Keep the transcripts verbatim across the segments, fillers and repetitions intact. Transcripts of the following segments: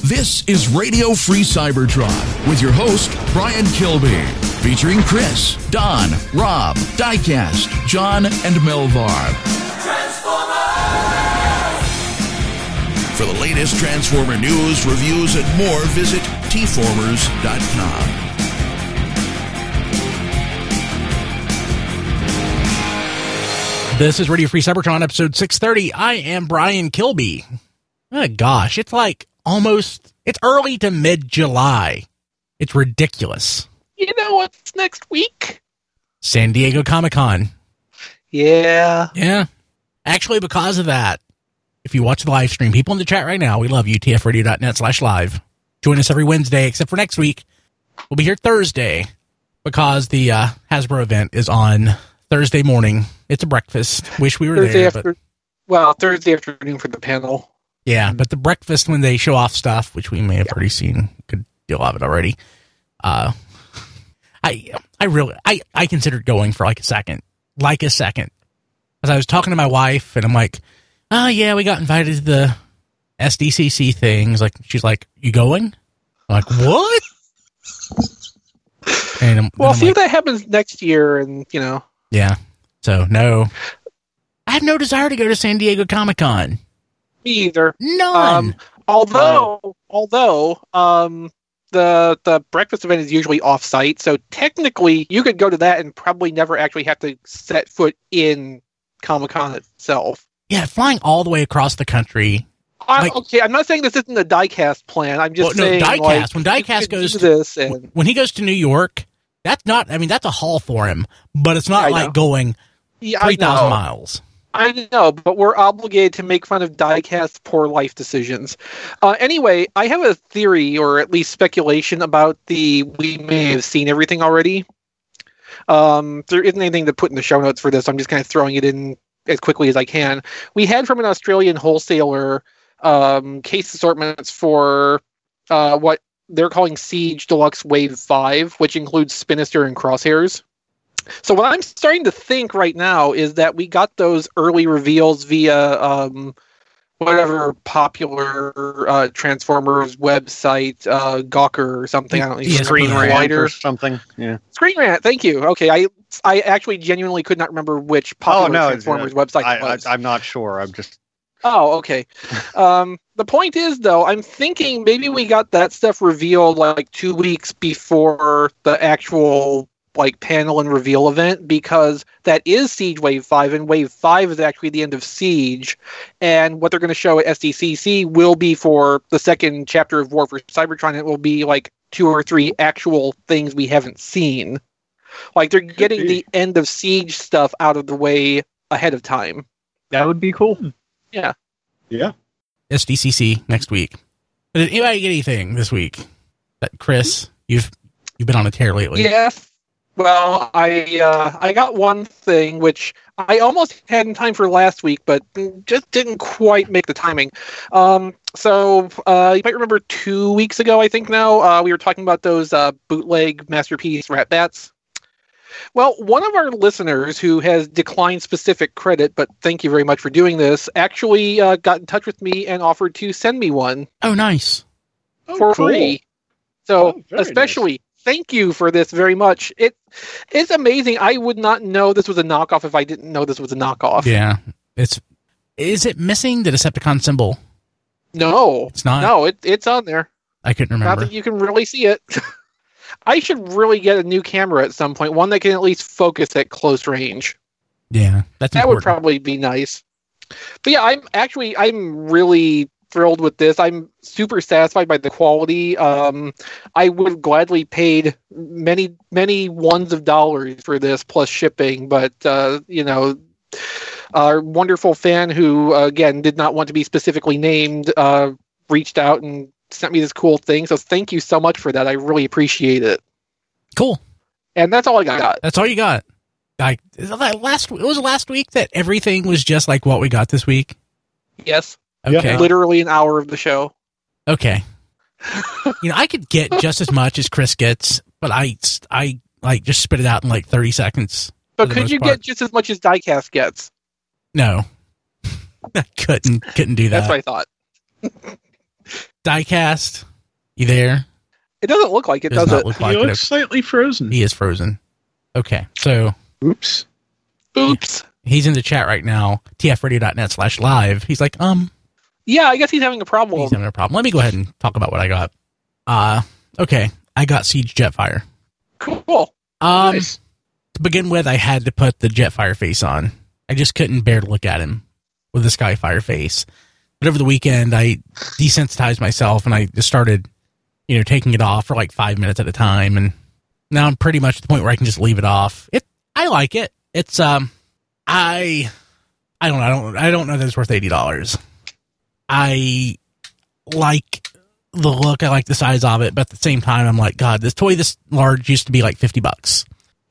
This is Radio Free Cybertron with your host, Brian Kilby, featuring Chris, Don, Rob, Diecast, John, and Melvar. For the latest Transformer news, reviews, and more, visit T formers dot com. This is Radio Free Cybertron, episode six thirty. I am Brian Kilby. Oh, gosh, it's like almost, it's early to mid-July. It's ridiculous. You know what's next week? San Diego Comic-Con. Yeah. Yeah. Actually, because of that, if you watch the live stream, people in the chat right now, we love you, T F radio dot net slash live. Join us every Wednesday, except for next week. We'll be here Thursday because the uh, Hasbro event is on Thursday morning. It's a breakfast. Wish we were Thursday there. After, but, well, Thursday afternoon for the panel. yeah, but the breakfast when they show off stuff, which we may have yeah. already seen, a good deal of it already. Uh, I I really, I, I considered going for like a second. Like a second. As I was talking to my wife, and I'm like, oh, yeah, we got invited to the S D C C things. Like, she's like, you going? I'm like, what? And I'm, well, I'm see like, if that happens next year, and, you know. Yeah. So, no. I have no desire to go to San Diego Comic-Con. Me either. None. Um, although, uh, although, um, the the breakfast event is usually off-site, so technically you could go to that and probably never actually have to set foot in Comic-Con itself. Yeah, flying all the way across the country. I, like, okay, I'm not saying this isn't a Diecast plan. I'm just well, saying, no, Diecast. Like, when Diecast goes to to this, and when he goes to New York, that's not. I mean, that's a haul for him, but it's not I like know. going yeah, three thousand I know. miles. I know, but we're obligated to make fun of Diecast's poor life decisions. Uh, anyway, I have a theory, or at least speculation, about the we may have seen everything already. Um, there isn't anything to put in the show notes for this. I'm just kind of throwing it in as quickly as I can. We had from an Australian wholesaler um, case assortments for uh, what they're calling Siege Deluxe Wave five, which includes Spinister and Crosshairs. So what I'm starting to think right now is that we got those early reveals via um, whatever popular uh, Transformers website, uh, Gawker or something. I don't know. Yeah, Screen Screen Rant or something. Yeah. Screen Rant. Thank you. Okay, I I actually genuinely could not remember which popular oh, no, Transformers uh, website I, it was. I, I'm not sure. I'm just. Oh, okay. um, the point is, though, I'm thinking maybe we got that stuff revealed like two weeks before the actual like panel and reveal event, because that is Siege Wave five, and Wave five is actually the end of Siege, and what they're going to show at S D C C will be for the second chapter of War for Cybertron. It will be like two or three actual things we haven't seen. Like they're getting the end of Siege stuff out of the way ahead of time. That would be cool. Yeah. Yeah. S D C C next week. But did anybody get anything this week? That Chris, you've you've been on a tear lately. Yes. Well, I uh, I got one thing which I almost had in time for last week, but just didn't quite make the timing. Um, so uh, you might remember two weeks ago, I think now, uh, we were talking about those uh, bootleg Masterpiece Rat Bats. Well, one of our listeners who has declined specific credit, but thank you very much for doing this, actually uh, got in touch with me and offered to send me one. Oh, nice. For oh, cool. free. So, Oh, very especially... nice. Thank you for this very much. It it's amazing. I would not know this was a knockoff if I didn't know this was a knockoff. Yeah. It's is it missing the Decepticon symbol? No. It's not? No, it, it's on there. I couldn't Not remember. that you can really see it. I should really get a new camera at some point, one that can at least focus at close range. Yeah, that's That would important. probably be nice. But yeah, I'm actually I'm really thrilled with this. I'm super satisfied by the quality. Um, I would have gladly paid many, many ones of dollars for this plus shipping, but uh, you know, our wonderful fan who uh, again did not want to be specifically named uh, reached out and sent me this cool thing. So thank you so much for that. I really appreciate it. Cool. And that's all I got. That's all you got. Like last, it was last week that everything was just like what we got this week. Yes. Okay. Literally an hour of the show. Okay. You know, I could get just as much as Chris gets, but I, I like just spit it out in like thirty seconds. But could you part. get just as much as Diecast gets? No, I couldn't couldn't do that. That's what I thought. Diecast, you there? It doesn't look like it, Does does not it? look He like it. looks slightly frozen. He is frozen. Okay, so Oops. Oops. he's in the chat right now, tfradio.net slash live. He's like, um, Yeah, I guess he's having a problem. he's having a problem. Let me go ahead and talk about what I got. Uh, okay, I got Siege Jetfire. Cool. Um, Nice. To begin with, I had to put the Jetfire face on. I just couldn't bear to look at him with the Skyfire face. But over the weekend, I desensitized myself and I just started, you know, taking it off for like five minutes at a time. And now I'm pretty much at the point where I can just leave it off. It, I like it. It's, um, I, I don't know. I don't, I don't know that it's worth eighty dollars. I like the look. I like the size of it. But at the same time, I'm like, God, this toy this large used to be like fifty bucks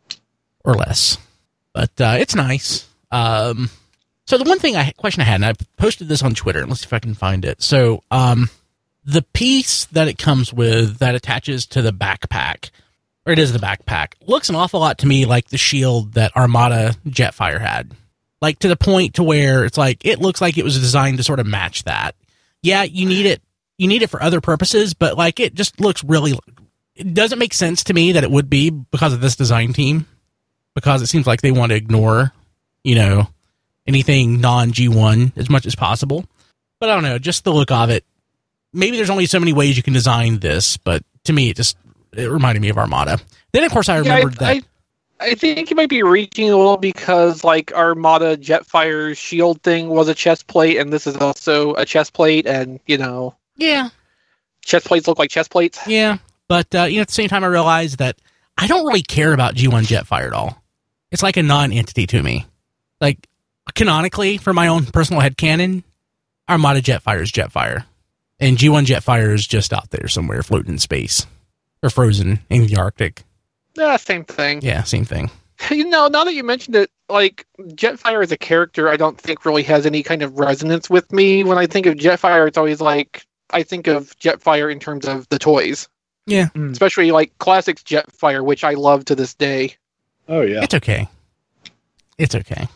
or less. But, uh, it's nice. Um, so the one thing I question I had, and I posted this on Twitter, let's see if I can find it. So, um, the piece that it comes with that attaches to the backpack, or it is the backpack, looks an awful lot to me like the shield that Armada Jetfire had. Like to the point to where it's like, it looks like it was designed to sort of match that. Yeah, you need it, you need it for other purposes, but like it just looks really, it doesn't make sense to me that it would be because of this design team, because it seems like they want to ignore, you know, anything non-G one as much as possible. But I don't know, just the look of it. Maybe there's only so many ways you can design this, but to me, it just it reminded me of Armada. Then, of course, I remembered yeah, I, that... I, I think you might be reaching a little because, like, Armada Jetfire's shield thing was a chest plate, and this is also a chest plate, and, you know... Yeah. Chest plates look like chest plates. Yeah, but, uh, you know, at the same time, I realized that I don't really care about G one Jetfire at all. It's like a non-entity to me. Like, canonically, for my own personal headcanon, Armada Jetfire is Jetfire. And G one Jetfire is just out there somewhere floating in space. Or frozen in the Arctic. Yeah, same thing. Yeah, same thing. You know, now that you mentioned it, like, Jetfire as a character, I don't think really has any kind of resonance with me. When I think of Jetfire, it's always like, I think of Jetfire in terms of the toys. Yeah. Mm. Especially, like, Classics Jetfire, which I love to this day. Oh, yeah. It's okay. It's okay.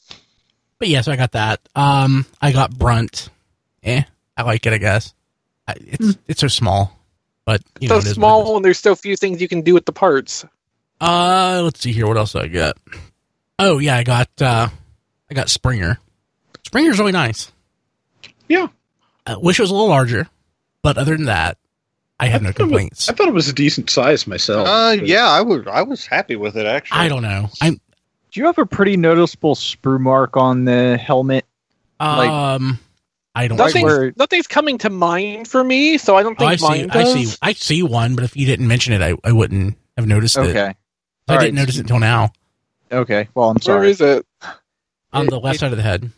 But yeah, so I got that. Um, I got Brunt. Eh, I like it, I guess. I, it's Mm. it's so small. But, you so know, it is what it small, is. and there's so few things you can do with the parts. Uh, let's see here. What else I got? Oh, yeah, I got, uh, I got Springer. Springer's really nice. Yeah. I wish it was a little larger. But other than that, I have I no thought it was- complaints. I thought it was a decent size myself. Uh, yeah, I was I was happy with it actually. I don't know. I'm, Do you have a pretty noticeable sprue mark on the helmet? Like- um, I don't Nothing's, where- nothing's coming to mind for me, so I don't Oh, think I mine see. I does. see. I see one, but if you didn't mention it, I, I wouldn't have noticed it. Okay. I All didn't right. notice it until now. Okay. Well, I'm Where sorry. is it? On It- the left it- side of the head,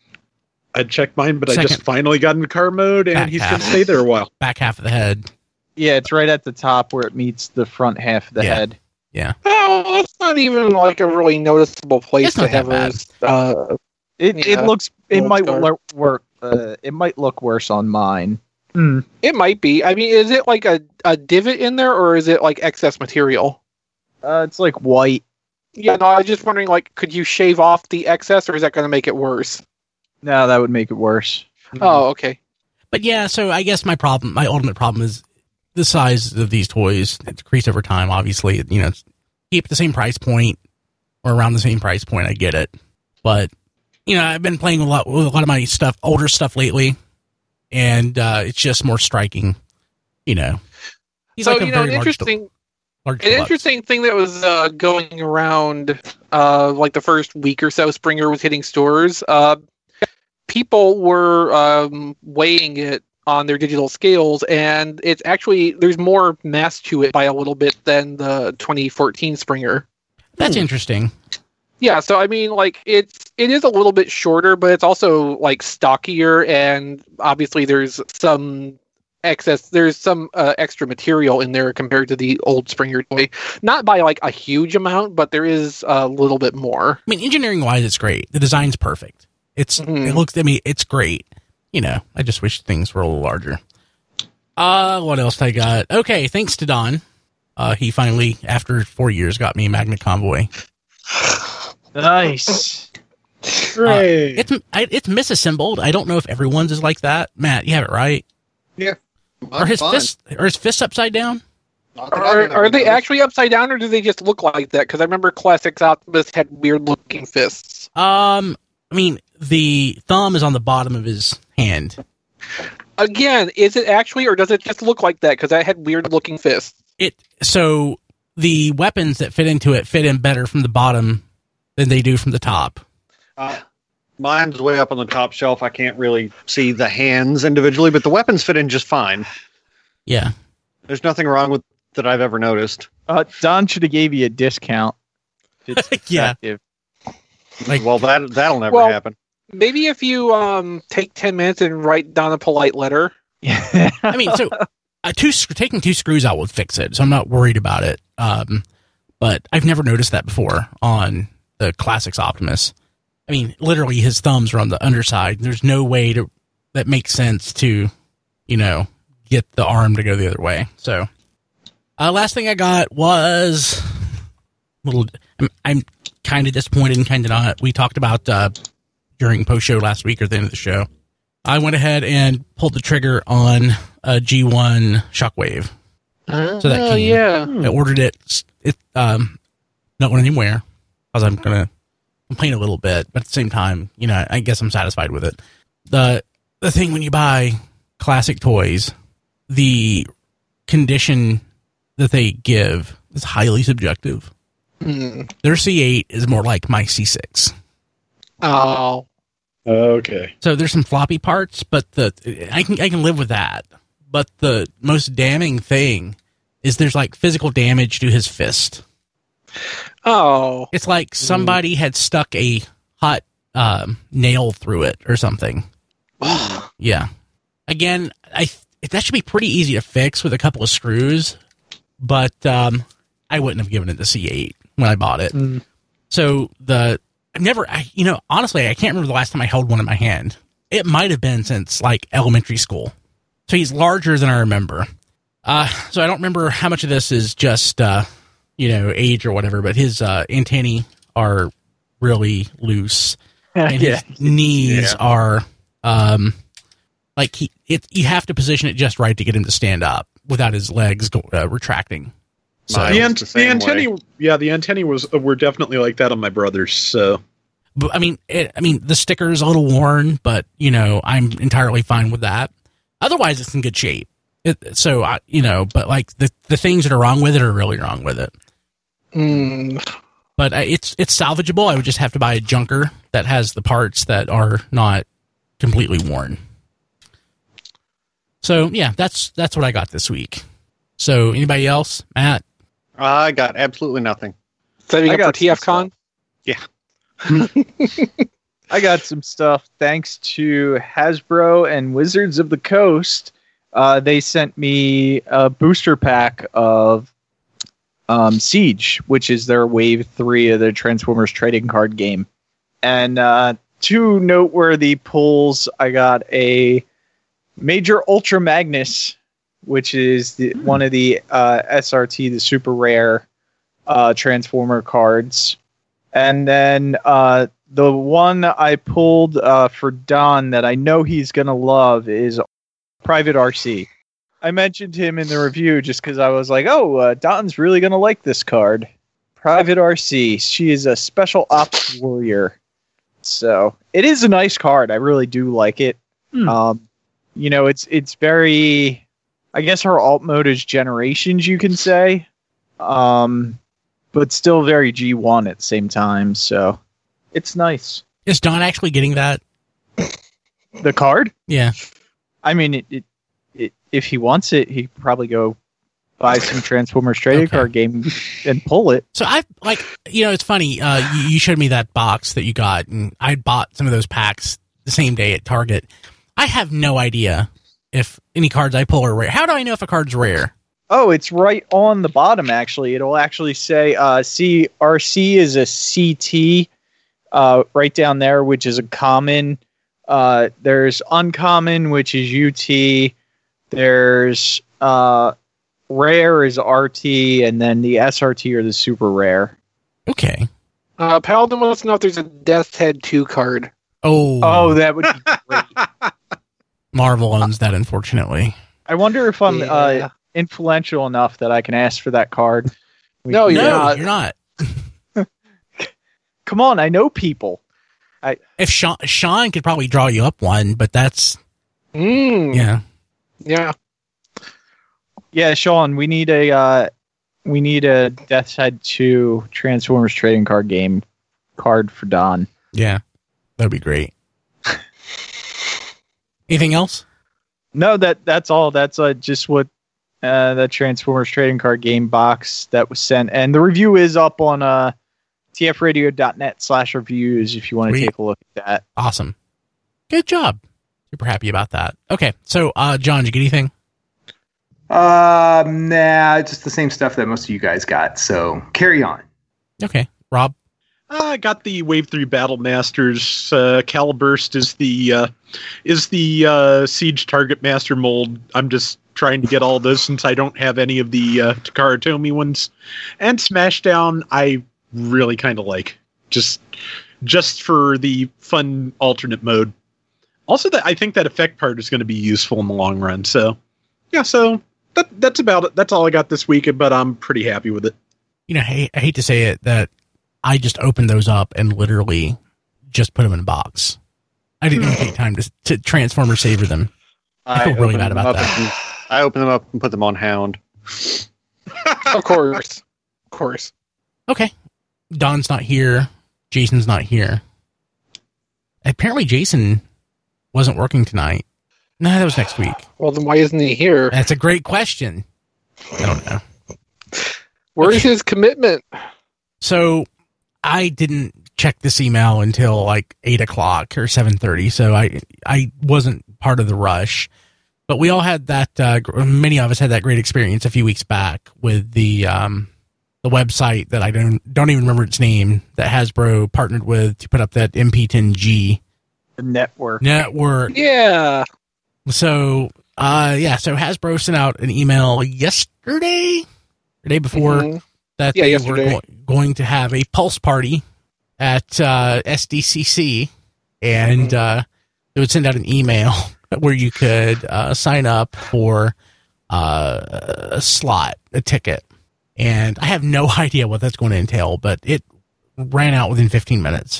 I'd checked mine, but I Second. just finally got into car mode, and Back he's half. going to stay there a while. back half of the head. Yeah, it's right at the top where it meets the front half of the Yeah. head. Oh, that's not even like a really noticeable place It's to not that have bad. a. Uh, It Yeah. it looks it Little might scar. lo- work. Uh, it might look worse on mine. Hmm. it might be. I mean, is it like a, a divot in there, or is it like excess material? Uh, it's like white. Yeah, no, I was just wondering, like, could you shave off the excess, or is that going to make it worse? No, that would make it worse. Oh, okay. But yeah, so I guess my problem, my ultimate problem is the size of these toys. It decreased over time, obviously. You know, keep it the same price point or around the same price point. I get it, but you know, I've been playing a lot with a lot of my stuff, older stuff lately, and uh, it's just more striking. You know, he's so like a you know, an very large, interesting, large an deluxe. interesting thing that was uh, going around, uh, like the first week or so, Springer was hitting stores. Uh, people were um, weighing it on their digital scales, and it's actually there's more mass to it by a little bit than the twenty fourteen Springer. That's interesting. Yeah, so I mean, like it's it is a little bit shorter, but it's also like stockier, and obviously there's some excess, there's some uh, extra material in there compared to the old Springer toy. Not by like a huge amount, but there is a little bit more. I mean, engineering wise, it's great. The design's perfect. It's Mhm. it looks. I mean, it's great. You know, I just wish things were a little larger. Uh, what else I got? Okay, thanks to Don. Uh, he finally, after four years, got me Magna Convoy. Nice. Hooray. It's I, it's misassembled. I don't know if everyone's is like that. Matt, you have it right. Are his Fine. fists are his fists upside down? Not that I've Are, ever are they noticed. actually upside down, or do they just look like that? Because I remember Classics Optimus had weird-looking fists. Um, I mean, the thumb is on the bottom of his hand. Again, is it actually, or does it just look like that? Because I had weird-looking fists. It so the weapons that fit into it fit in better from the bottom than they do from the top. Uh, mine's way up on the top shelf. I can't really see the hands individually, but the weapons fit in just fine. Yeah. There's nothing wrong with that I've ever noticed. Uh, Don should have gave you a discount. It's Yeah. effective. Like- well, that that'll never Well- happen. Maybe if you um take ten minutes and write down a polite letter. Yeah. I mean, so uh, two sc- taking two screws out would fix it, so I'm not worried about it. Um, but I've never noticed that before on the Classics Optimus. I mean, literally, his thumbs are on the underside. There's no way to that makes sense to, you know, get the arm to go the other way. So, uh, last thing I got was a little. I'm, I'm kind of disappointed and kind of not. We talked about uh, during post show last week or the end of the show. I went ahead and pulled the trigger on a G one Shockwave. So that Oh, came. yeah. I ordered it. It um, not went anywhere because I'm gonna complain a little bit, but at the same time, you know, I guess I'm satisfied with it. the The thing when you buy classic toys, the condition that they give is highly subjective. Mm. Their C eight is more like my C six. Oh. Okay. So there's some floppy parts, but the I can I can live with that. But the most damning thing is there's like physical damage to his fist. Oh. It's like somebody had stuck a hot um, nail through it or something. Yeah. Again, I that should be pretty easy to fix with a couple of screws, but um, I wouldn't have given it the C eight when I bought it. Mm. So the I've never, I, you know, honestly, I can't remember the last time I held one in my hand. It might have been since like elementary school. So he's larger than I remember. Uh, so I don't remember how much of this is just, uh, you know, age or whatever, but his uh, antennae are really loose. And his Yeah. knees Yeah. are, um, like he, it, you have to position it just right to get him to stand up without his legs go, uh, retracting. So, Mine The, was ant- the the same antennae, way. yeah, the antennae was were definitely like that on my brother's. So but, I mean, it, I mean, the sticker is a little worn, but you know, I'm entirely fine with that. Otherwise, it's in good shape. It, so, I, you know, but like the the things that are wrong with it are really wrong with it. Mm. But uh, it's it's salvageable. I would just have to buy a junker that has the parts that are not completely worn. So yeah, that's that's what I got this week. So anybody else, Matt? I got absolutely nothing. Setting I up for got T F Con? I got some stuff thanks to Hasbro and Wizards of the Coast. Uh, they sent me a booster pack of um, Siege, which is their wave three of the Transformers trading card game. And uh, two noteworthy pulls. I got a Major Ultra Magnus, which is the, one of the uh, S R T, the super rare uh, Transformer cards. And then uh, the one I pulled uh, for Don that I know he's going to love is Private R C. I mentioned him in the review just because I was like, oh, uh, Don's really going to like this card. Private R C. She is a special ops warrior. So it is a nice card. I really do like it. Hmm. Um, you know, it's it's very, I guess her alt mode is Generations, you can say. Um, but still very G one at the same time. So it's nice. Is Don actually getting that? The card? Yeah. I mean, it, it, it, if he wants it, he could probably go buy some Transformers trading Okay. card game and pull it. So I like, you know, it's funny. Uh, you, you showed me that box that you got, and I bought some of those packs the same day at Target. I have no idea if any cards I pull are rare. How do I know if a card's rare? Oh, it's right on the bottom, actually. It'll actually say uh, C R C is a C T uh, right down there, which is a common. Uh, there's uncommon, which is U T. There's uh, rare is R T, and then the S R T or the super rare. Okay. Uh, Paladin wants to know if there's a Death's Head two card. Oh, Oh, that would be great. Marvel owns that, unfortunately. I wonder if I'm Yeah. uh, influential enough that I can ask for that card. We No, can- you're no, not. you're not. Come on, I know people. If Sean, Sean could probably draw you up one, but that's Mm, yeah. yeah. Yeah, Sean, we need a uh, we need a Death Side two Transformers trading card game card for Don. Yeah, that'd be great. Anything else? No, that that's all. That's uh, just what uh, the Transformers trading card game box that was sent, and the review is up on uh, tfradio.net slash reviews if you want to Sweet. take a look at that. Awesome. Good job. Super happy about that. Okay, so uh, John, did you get anything? Um, nah, just the same stuff that most of you guys got. So carry on. Okay, Rob. I got the Wave Three Battle Masters. Uh, Caliburst is the uh, is the uh, Siege Target Master mold. I'm just trying to get all those since I don't have any of the uh, Takara Tomy ones. And Smashdown, I really kind of like, just just for the fun alternate mode. Also, that I think that effect part is going to be useful in the long run. So, yeah, so that that's about it. That's all I got this week, but I'm pretty happy with it. You know, I, I hate to say it, that I just opened those up and literally just put them in a box. I didn't even take time to to transform or savor them. I feel really opened bad them about up that. and- I opened them up and put them on Hound. Of course. Of course. Okay, Don's not here. Jason's not here. Apparently, Jason wasn't working tonight. No, that was next week. Well, then why isn't he here? That's a great question. I don't know. Where's his commitment? So I didn't check this email until like eight o'clock or seven thirty. So I I wasn't part of the rush. But we all had that. Uh, gr- many of us had that great experience a few weeks back with the um, the website that I don't don't even remember its name that Hasbro partnered with to put up that M P ten G The network. network. Yeah. So uh, yeah, so Hasbro sent out an email yesterday, the day before. Mhm. that Yeah, they yesterday. were go- going to have a pulse party at uh, S D C C, and uh, they would send out an email where you could uh, sign up for uh, a slot, a ticket. And I have no idea what that's going to entail, but it ran out within fifteen minutes.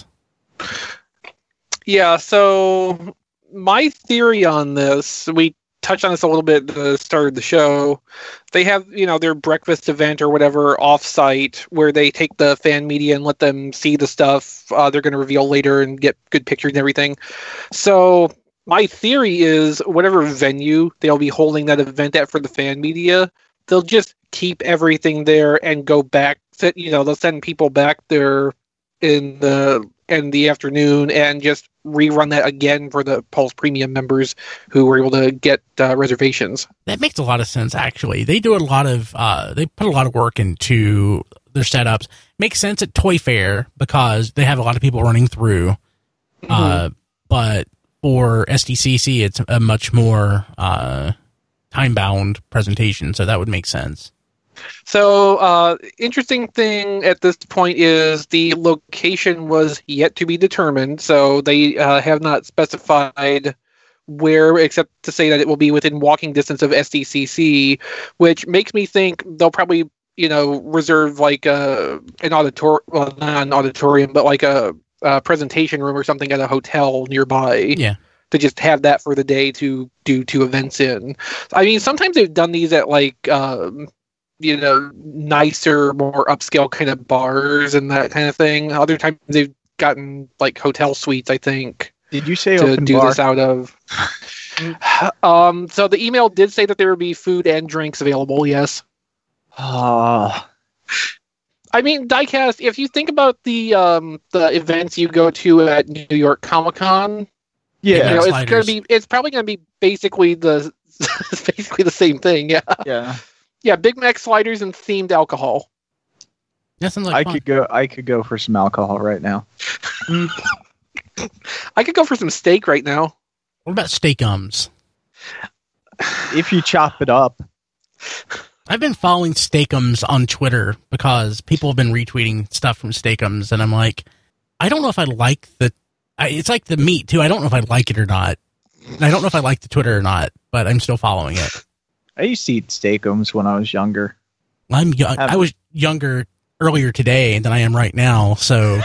Yeah, so my theory on this, we touched on this a little bit at the start of the show. They have, you know, their breakfast event or whatever off-site where they take the fan media and let them see the stuff uh, they're going to reveal later and get good pictures and everything. So my theory is whatever venue they'll be holding that event at for the fan media, they'll just keep everything there and go back. You know, they'll send people back there in the in the afternoon and just rerun that again for the Pulse Premium members who were able to get uh, reservations. That makes a lot of sense, actually. They do a lot of, uh, they put a lot of work into their setups. Makes sense at Toy Fair because they have a lot of people running through. Mm-hmm. Uh, but for S D C C, it's a much more uh, time-bound presentation, so that would make sense. So, uh, interesting thing at this point is the location was yet to be determined. So they uh, have not specified where, except to say that it will be within walking distance of S D C C, which makes me think they'll probably, you know, reserve like a an auditorium, well, not an auditorium, but like a, a presentation room or something at a hotel nearby. Yeah. To just have that for the day to do two events in. I mean, sometimes they've done these at like. Um, you know, nicer, more upscale kind of bars and that kind of thing. Other times they've gotten like hotel suites, I think, Did you say to open do bar? this out of. um, so the email did say that there would be food and drinks available. Yes. Ah, I mean, Diecast, if you think about the um, the events you go to at New York Comic Con, yeah, you know, it's Sliders. gonna be, it's probably gonna be basically the, basically the same thing. Yeah. yeah. Yeah. Big Mac sliders and themed alcohol. That sounds I like fun. could go. I could go for some alcohol right now. I could go for some steak right now. What about Steakums? If you chop it up, I've been following Steakums on Twitter because people have been retweeting stuff from Steakums, and I'm like, I don't know if I like the. I, it's like the meat too. I don't know if I like it or not. And I don't know if I like the Twitter or not, but I'm still following it. I used to eat steakums when I was younger. I'm young. I was younger earlier today than I am right now. So,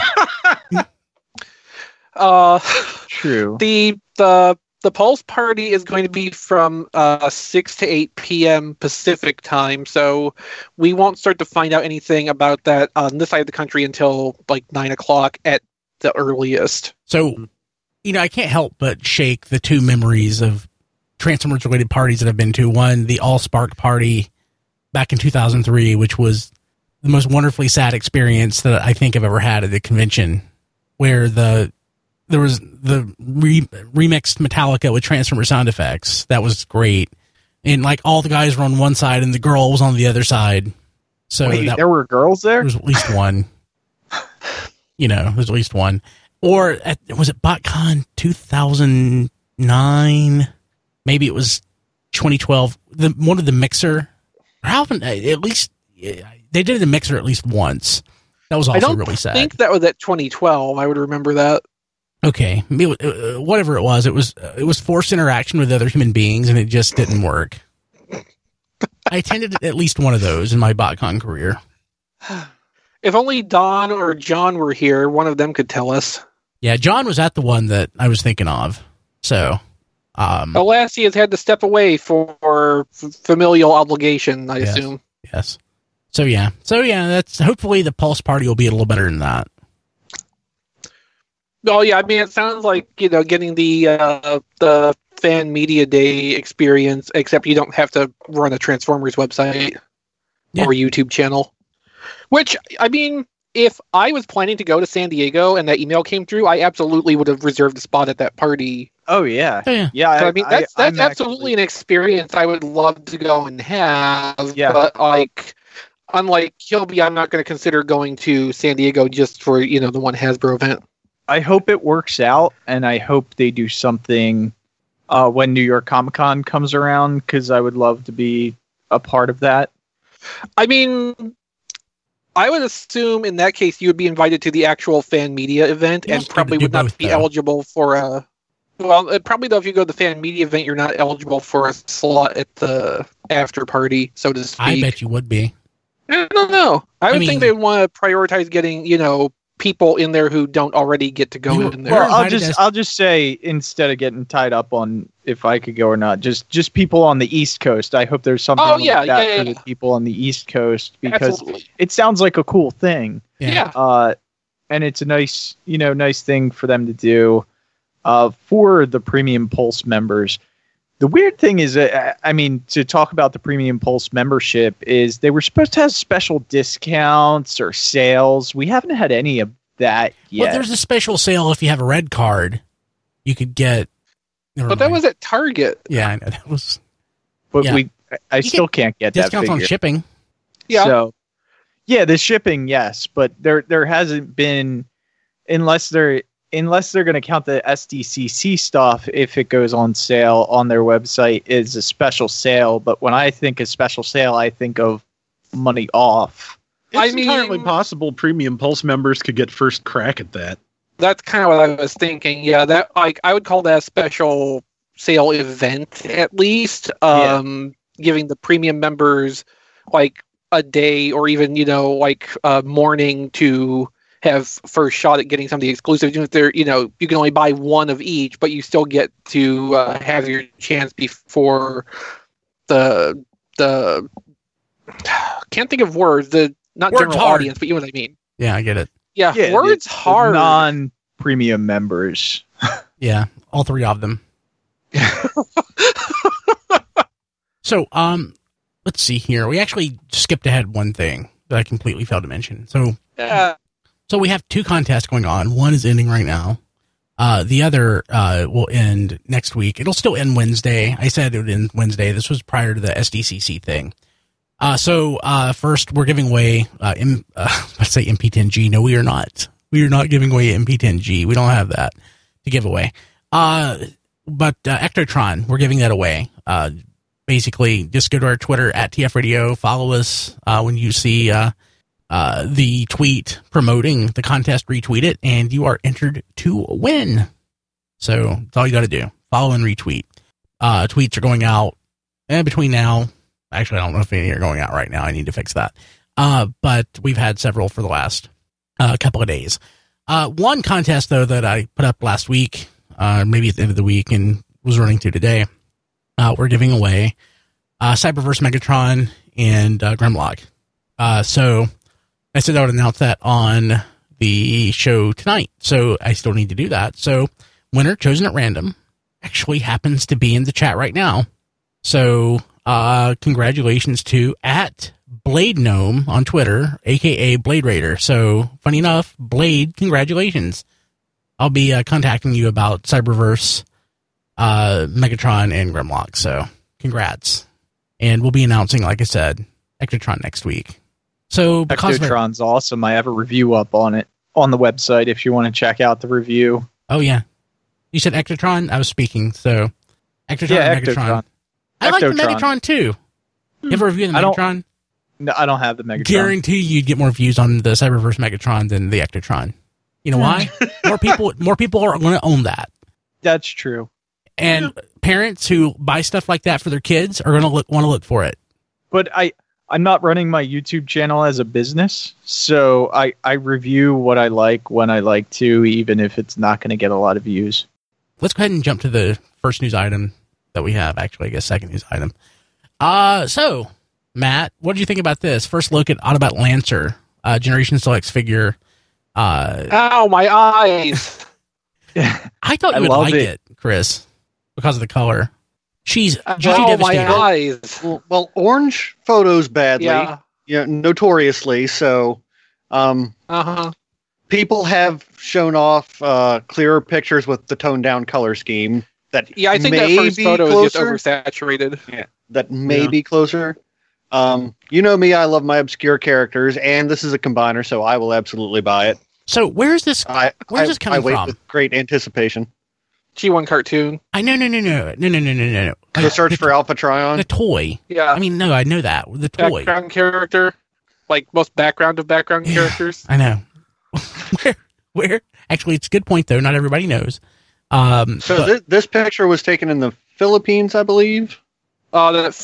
uh, true. The the the Pulse Party is going to be from uh, six to eight p.m. Pacific time. So we won't start to find out anything about that on this side of the country until like nine o'clock at the earliest. So, you know, I can't help but shake the two memories of Transformers related parties that I've been to. One, the All Spark party back in two thousand three, which was the most wonderfully sad experience that I think I've ever had at a convention, where the there was the re, remixed Metallica with Transformer sound effects. That was great. And like all the guys were on one side and the girl was on the other side. So Wait, that, there were girls there? there was at least one. You know, there's at least one. Or at, was it BotCon two thousand nine? Maybe it was twenty twelve. The one of the Mixer. How often? At least they did the Mixer at least once. That was also I don't really sad. I think that was at twenty twelve. I would remember that. Okay, uh, whatever it was, it was uh, it was forced interaction with other human beings, and it just didn't work. I attended at least one of those in my BotCon career. If only Don or John were here, one of them could tell us. Yeah, John was at the one that I was thinking of. So, um, alas, he has had to step away for f- familial obligation, I yes, assume. Yes. So yeah, so yeah, that's hopefully the Pulse Party will be a little better than that. Oh yeah, I mean, it sounds like, you know, getting the uh, the fan media day experience, except you don't have to run a Transformers website yeah. or YouTube channel. Which, I mean, if I was planning to go to San Diego and that email came through, I absolutely would have reserved a spot at that party. Oh yeah, oh, yeah. yeah. So, I, I mean, that's I, that's I'm absolutely actually... an experience I would love to go and have. Yeah. But like, unlike Kilby, I'm not going to consider going to San Diego just for, you know, the one Hasbro event. I hope it works out, and I hope they do something uh, when New York Comic Con comes around, because I would love to be a part of that. I mean, I would assume in that case you would be invited to the actual fan media event You and also probably do would not both, be though. eligible for a. Well, it, probably though, if you go to the fan media event, you're not eligible for a slot at the after party, so to speak. I bet you would be. I don't know. I would I mean- think they want to prioritize getting, you know, people in there who don't already get to go You- in there. They're Well, I'll invited just as- I'll just say, instead of getting tied up on if I could go or not, just just people on the East Coast. I hope there's something Oh, like yeah, that yeah, for yeah. the people on the East Coast, because Absolutely. it sounds like a cool thing. Yeah. Uh, and it's a nice, you know, nice thing for them to do uh, for the Premium Pulse members. The weird thing is, uh, I mean, to talk about the Premium Pulse membership, is they were supposed to have special discounts or sales. We haven't had any of that yet. Well, there's a special sale if you have a red card. You could get. never But that mind. was at Target. Yeah, I know that was but yeah. we, I- I You still can't get that discounts figure. on shipping. Yeah. So, yeah, the shipping, yes, but there there hasn't been, unless they're unless they're going to count the S D C C stuff, if it goes on sale on their website, is a special sale. But when I think of special sale, I think of money off. It's I mean- entirely possible Premium Pulse members could get first crack at that. That's kind of what I was thinking. Yeah, that like I would call that a special sale event at least. Um, giving the premium members like a day or even, you know, like a morning to have first shot at getting some of the exclusives. Even if they're, you know, you can only buy one of each, but you still get to uh, have your chance before the the can't think of words. The not Words general hard. audience, but you know what I mean. Yeah, I get it. Yeah, Yeah, words the- the hard. non-premium members. Yeah, all three of them. So, um, let's see here. We actually skipped ahead one thing that I completely failed to mention. So, Yeah. so we have two contests going on. One is ending right now. Uh, the other uh, will end next week. It'll still end Wednesday. I said it would end Wednesday. This was prior to the S D C C thing. Uh, so uh, first, we're giving away uh, M- uh, let's say M P ten G. No, we are not. We are not giving away M P ten G. We don't have that to give away. Uh, but uh, Ectotron, we're giving that away. Uh, basically, just go to our Twitter at T F Radio. Follow us uh, when you see uh, uh, the tweet promoting the contest. Retweet it, and you are entered to win. So that's all you got to do. Follow and retweet. Uh, tweets are going out eh, between now Actually, I don't know if any are going out right now. I need to fix that. Uh, but we've had several for the last uh, couple of days. Uh, one contest, though, that I put up last week, uh, maybe at the end of the week, and was running through today, uh, we're giving away uh, Cyberverse Megatron and uh, Grimlock. Uh, so I said I would announce that on the show tonight. So I still need to do that. So winner chosen at random actually happens to be in the chat right now. So uh, congratulations to at Blade Gnome on Twitter, aka Blade Raider. So funny enough, Blade, congratulations. I'll be uh, contacting you about Cyberverse, uh, Megatron, and Grimlock. So congrats. And we'll be announcing, like I said, Ectotron next week. So because Ectotron's of, awesome. I have a review up on it on the website if you want to check out the review. Oh, yeah. You said Ectotron? I was speaking, so Ectotron yeah, and Megatron. Ectotron. I like the Ectotron. Megatron, too. You ever review the I don't- Megatron? No, I don't have the Megatron. Guarantee you'd get more views on the Cyberverse Megatron than the Ectotron. You know why? more people more people are going to own that. That's true. And parents who buy stuff like that for their kids are going to look want to look for it. But I, I'm not running my YouTube channel as a business, so I, I review what I like when I like to, even if it's not going to get a lot of views. Let's go ahead and jump to the first news item that we have. Actually, I guess second news item. Uh, so, Matt, what did you think about this? First look at Autobot Lancer, uh, Generation Selects figure. Uh, Ow, my eyes! I thought you I would love like it. it, Chris, because of the color. She's G G Ow, my devastated. eyes! Well, well, orange photos badly, Yeah. yeah, notoriously. So, um, Uh huh. people have shown off uh, clearer pictures with the toned down color scheme. That Yeah, I think may that first be photo closer. is just oversaturated. Yeah, that may Yeah. be closer. Um, you know me, I love my obscure characters, and this is a combiner, so I will absolutely buy it. So where's this? I, Where's I, this coming I wait from? with great anticipation. G one cartoon. I know, no, no, no, no, no, no, no, no, no. The search the, for Alpha Trion. the toy. Yeah. I mean, no, I know that the toy. Background character. Like most background of background Yeah. characters. I know. where? Where? Actually, it's a good point though. Not everybody knows. Um, So but- thi- this picture was taken in the Philippines, I believe. Uh, the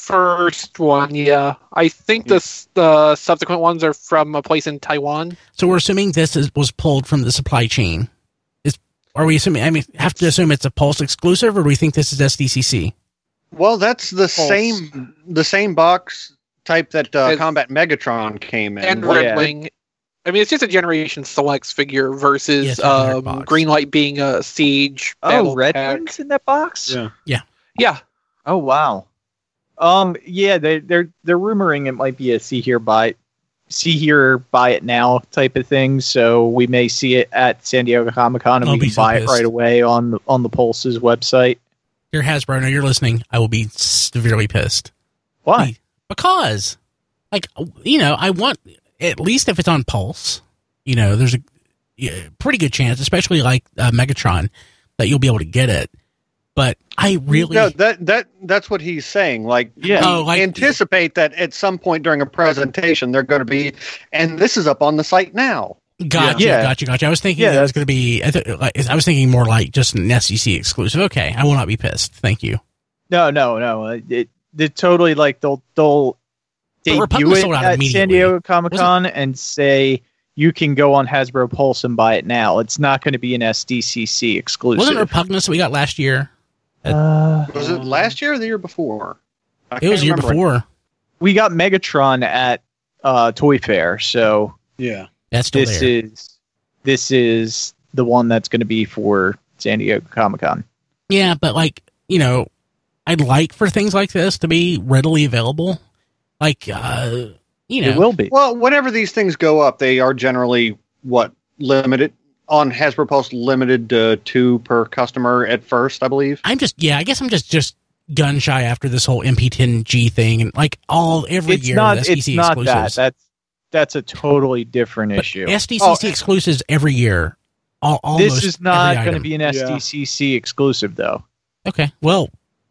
first one, yeah. I think the s- the subsequent ones are from a place in Taiwan. so we're assuming this is was pulled from the supply chain. Is are we assuming? I mean, have to assume it's a Pulse exclusive, or do we think this is S D C C? Well, that's the Pulse. same the same box type that uh, And- Combat Megatron came in. And What- Red Wing. I mean, it's just a Generation Selects figure versus Yeah, it's a hundred um, bucks. Greenlight being a Siege. Oh, battle Red pack. Wings in that box? Yeah. Yeah. Oh, wow. Um, yeah, they, they're they're rumoring it might be a see here buy, see here buy it now type of thing. So we may see it at San Diego Comic Con, and I'll we be can so buy pissed. it right away on the on the Pulse's website. Dear Hasbro, no, you're listening. I will be severely pissed. Why? Because, like, you know, I want, at least if it's on Pulse, you know, there's a yeah, pretty good chance, especially like uh, Megatron, that you'll be able to get it. But I really, No, that that that's what he's saying. Like, Yeah. Oh, like- anticipate that at some point during a presentation they're going to be, and this is up on the site now. gotcha, Yeah. gotcha, gotcha. I was thinking Yeah, that it was going to be, I, th- like, I was thinking more like just an S D C exclusive. Okay, I will not be pissed. Thank you. No, no, no. It, it, it totally like they'll they'll But Republic debut it sold out at immediately. San Diego Comic Con and say you can go on Hasbro Pulse and buy it now. It's not going to be an S D C C exclusive. Wasn't Repugnance that we got last year? Uh, Was it last year or the year before? I It was can't the year remember. before. we got Megatron at uh, Toy Fair, so Yeah. That's still this there. is this is the one that's going to be for San Diego Comic Con. Yeah, but like, you know, I'd like for things like this to be readily available. Like, uh, you know, It will be. Well, whenever these things go up, they are generally what limited on Hasbro Pulse, limited to two per customer at first, I believe. I'm just, yeah, I guess I'm just, just gun shy after this whole M P ten G thing and like all every It's year not. the S D C It's not that. exclusives. That's that's a totally different But issue. S D C C Oh, exclusives every year. All, almost this is not every going to item. be an S D C C exclusive, though. Okay, well,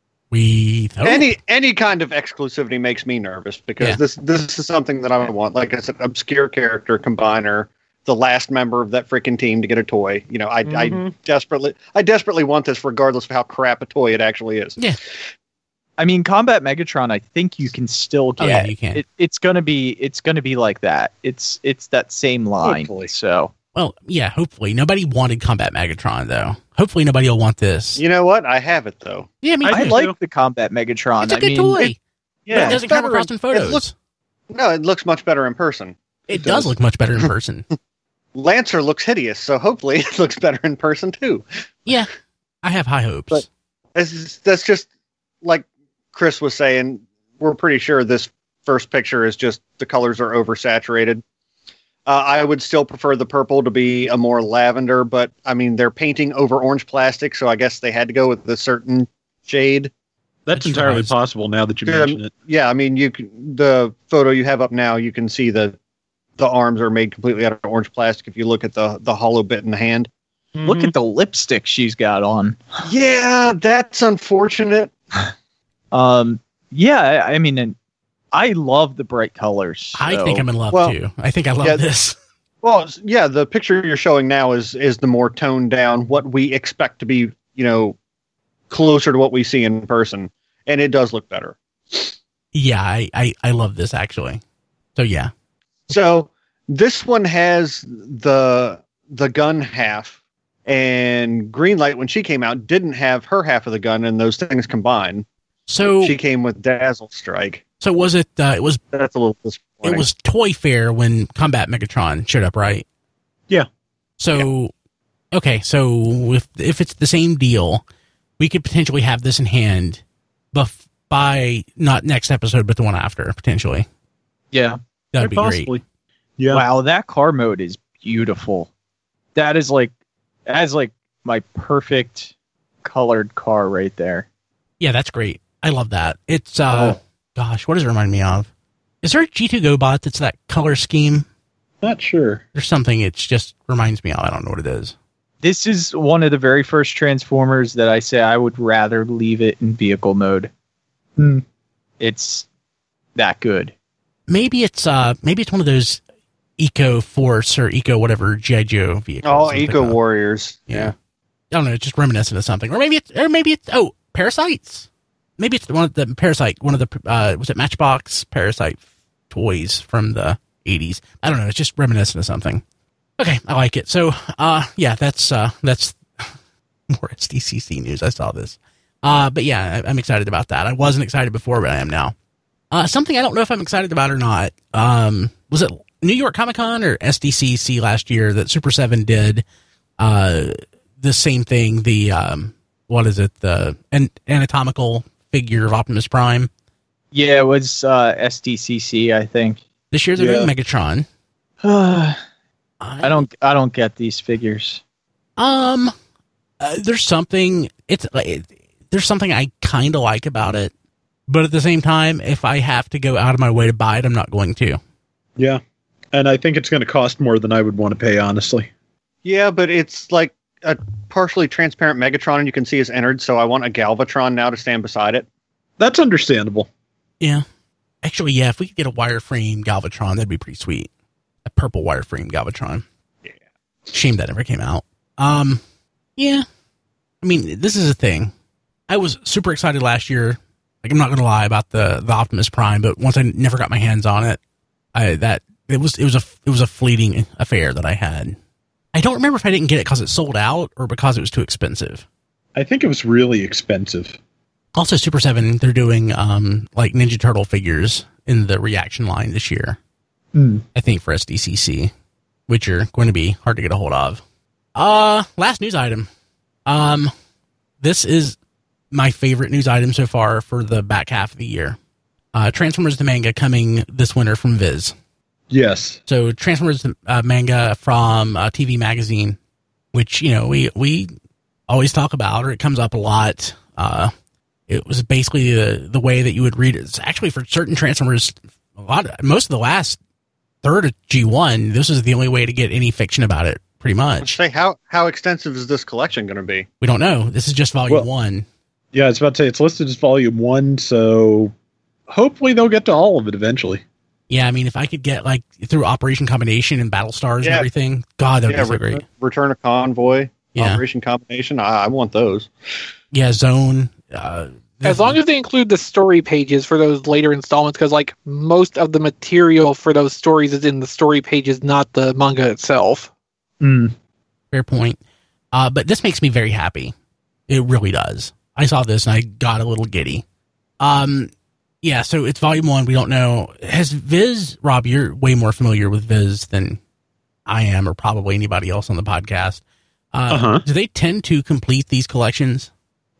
we hope. Any any kind of exclusivity makes me nervous because Yeah. this this is something that I want. Like I said, obscure character combiner, the last member of that freaking team to get a toy. You know, I I Mhm. desperately I desperately want this, regardless of how crap a toy it actually is. Yeah. I mean, Combat Megatron, I think you can still get. Oh, yeah, you can. It, it's gonna be. It's gonna be like that. It's it's that same line. Hopefully. So. Well, yeah, hopefully. Nobody wanted Combat Megatron, though. Hopefully nobody will want this. You know what? I have it though. Yeah, me I too. like the Combat Megatron. It's a I good mean, toy. it- But it doesn't come better across in photos. It looks, no, it looks much better in person. It It does does. look much better in person. Lancer looks hideous, so hopefully it looks better in person too. Yeah, I have high hopes. But- That's just, that's just like Chris was saying. We're pretty sure this first picture is just the colors are oversaturated. Uh, I would still prefer the purple to be a more lavender, but I mean they're painting over orange plastic, so I guess they had to go with a certain shade. That's It entirely tries. possible now that you Yeah, mention it. Yeah, I mean you can, the photo you have up now, you can see the the arms are made completely out of orange plastic. If you look at the the hollow bit in the hand, Look at the lipstick she's got on. yeah, that's unfortunate. Um, yeah, I, I mean, and I love the bright colors. I so- think I'm in love, well, too. I think I love yeah, this. Well, it's- yeah, the picture you're showing now is is the more toned down, what we expect to be, you know, closer to what we see in person, and it does look better. Yeah, I, I, I love this, actually. So, yeah. So this one has the the gun half, and Greenlight when she came out didn't have her half of the gun, and those things combined. So, She came with Dazzle Strike. so was it, uh, it was, That's a little disappointing. it was Toy Fair when Combat Megatron showed up, right? Yeah. So, okay, so if, if it's the same deal, we could potentially have this in hand buff by not next episode, but the one after, potentially. Yeah. That'd be Quite great. possibly. Yeah. Wow, that car mode is beautiful. That is like, that is like my perfect colored car right there. Yeah, that's great. I love that. It's, uh, Oh. gosh, what does it remind me of? Is there a G two GoBot that's that color scheme? Not sure. There's something it just reminds me of. I don't know what it is. This is one of the very first Transformers that I say I would rather leave it in vehicle mode. Hmm. It's that good. Maybe it's, uh, maybe it's one of those Eco Force or Eco whatever G I. Joe vehicles. Oh, I'm thinking Eco of. Warriors. Yeah. Yeah. I don't know, it's just reminiscent of something. Or maybe it's, or maybe it's, oh, Parasites. Maybe it's one of the Parasite, one of the, uh, was it Matchbox Parasite toys from the eighties? I don't know, it's just reminiscent of something. Okay, I like it. So, uh, yeah, that's, uh, that's more S D C C news. I saw this. Uh, but yeah, I, I'm excited about that. I wasn't excited before, but I am now. Uh, something I don't know if I'm excited about or not. Um, was it New York Comic Con or S D C C last year that Super seven did, uh, the same thing, the, um, what is it? The an- anatomical figure of Optimus Prime. Yeah, it was uh, S D C C, I think. This year they're Yeah. doing Megatron. I I don't, I don't get these figures. Um, uh, there's something. It's uh, it, there's something I kind of like about it, but at the same time, if I have to go out of my way to buy it, I'm not going to. Yeah. And I think it's going to cost more than I would want to pay, honestly. Yeah, but it's like a partially transparent Megatron, and you can see his innards. So I want a Galvatron now to stand beside it. That's understandable. Yeah, actually, yeah. If we could get a wireframe Galvatron, that'd be pretty sweet. A purple wireframe Galvatron. Yeah. Shame that never came out. Um, yeah. I mean, this is a thing. I was super excited last year. Like, I'm not gonna lie about the the Optimus Prime, but once I never got my hands on it, I that it was it was a it was a fleeting affair that I had. I don't remember if I didn't get it because it sold out or because it was too expensive. I think it was really expensive. Also, Super seven, they're doing um like Ninja Turtle figures in the reaction line this year. Hmm. I think for S D C C, which are going to be hard to get a hold of. Uh, last news item. Um, this is my favorite news item so far for the back half of the year. Uh, Transformers the manga coming this winter from Viz. Yes. So Transformers uh, manga from uh, T V Magazine, which, you know, we, we always talk about, or it comes up a lot. Uh, it was basically the, the way that you would read it. It's actually for certain Transformers, a lot of, most of the last third of G one, this is the only way to get any fiction about it, pretty much. Say how how extensive is this collection going to be? We don't know. This is just volume Well- one. Yeah, I was about to say it's listed as volume one, so hopefully they'll get to all of it eventually. Yeah, I mean, if I could get, like, through Operation Combination and Battle Stars and Yeah. everything, God, that would Yeah, be so Return, great. Return of Convoy, Yeah. Operation Combination. I, I want those. Yeah, Zone, uh, As long as they include the story pages for those later installments, because like most of the material for those stories is in the story pages, not the manga itself. Mm. Fair point. Uh, but this makes me very happy. It really does. I saw this and I got a little giddy. Um, yeah, so it's volume one. We don't know. Has Viz, Rob, you're way more familiar with Viz than I am, or probably anybody else on the podcast. Uh, Uh-huh. Do they tend to complete these collections?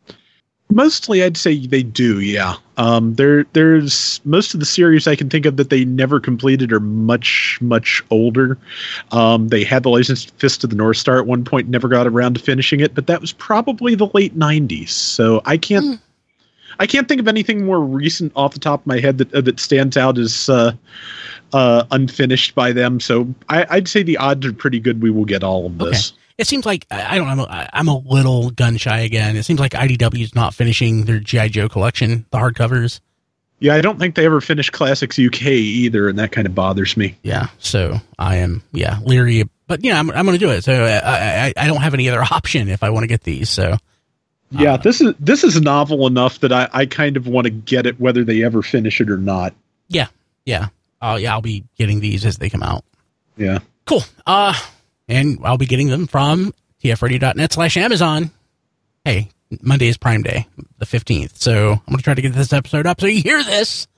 Mostly, I'd say they do. Yeah. Um, there, there's most of the series I can think of that they never completed are much, much older. Um, they had the Legends Fist of the North Star at one point, never got around to finishing it, but that was probably the late nineties. So I can't, mm. I can't think of anything more recent off the top of my head that uh, that stands out as uh, uh, unfinished by them. So I, I'd say the odds are pretty good we will get all of this. Okay. It seems like, I don't know, I'm a little gun shy again. It seems like I D W is not finishing their G I. Joe collection, the hardcovers. Yeah, I don't think they ever finished Classics U K either, and that kind of bothers me. Yeah, so I am, yeah, leery. But, you know, I'm, I'm going to do it. So I, I I don't have any other option if I want to get these, so. Yeah, uh, this is this is novel enough that I, I kind of want to get it whether they ever finish it or not. Yeah, yeah. Uh, yeah, I'll be getting these as they come out. Yeah. Cool. Uh... And I'll be getting them from tfradio.net slash Amazon. Hey, Monday is Prime Day, the fifteenth. So I'm going to try to get this episode up so you hear this.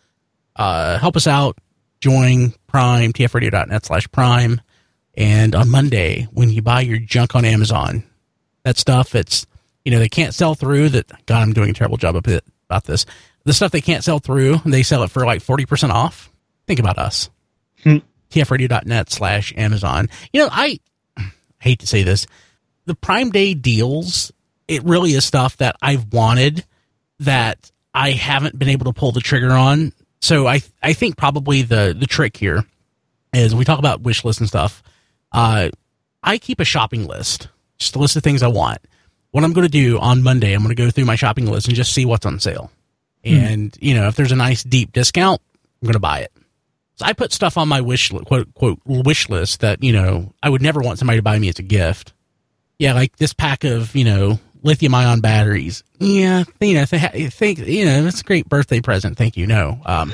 Uh, help us out. Join Prime, tfradio.net slash Prime. And on Monday, when you buy your junk on Amazon, that stuff it's, you know, they can't sell through that. God, I'm doing a terrible job of it, about this. The stuff they can't sell through, they sell it for like forty percent off. Think about us. Hmm. tfradio.net slash Amazon. You know, I... hate to say this, the Prime Day deals, it really is stuff that I've wanted that I haven't been able to pull the trigger on. So I I think probably the, the trick here is we talk about wish lists and stuff. Uh, I keep a shopping list, just a list of things I want. What I'm going to do on Monday, I'm going to go through my shopping list and just see what's on sale. Hmm. And, you know, if there's a nice deep discount, I'm going to buy it. So I put stuff on my wish quote quote wish list that, you know, I would never want somebody to buy me as a gift. Yeah, like this pack of, you know, lithium ion batteries. Yeah, you know, th- think you know, it's a great birthday present. Thank you. No, um,